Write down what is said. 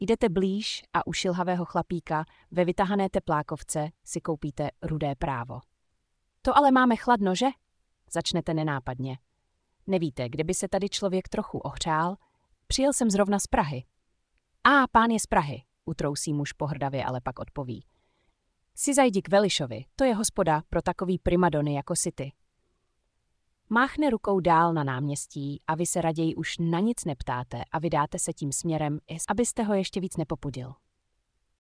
Jdete blíž a u šilhavého chlapíka ve vytahané teplákovce si koupíte rudé právo. To ale máme chladno, že? Začnete nenápadně. Nevíte, kde by se tady člověk trochu ohřál? Přijel jsem zrovna z Prahy. Pán je z Prahy, utrousí muž pohrdavě, ale pak odpoví. Si zajdi k Velišovi, to je hospoda pro takový primadony jako si ty. Máchne rukou dál na náměstí a vy se raději už na nic neptáte a vydáte se tím směrem, abyste ho ještě víc nepopudil.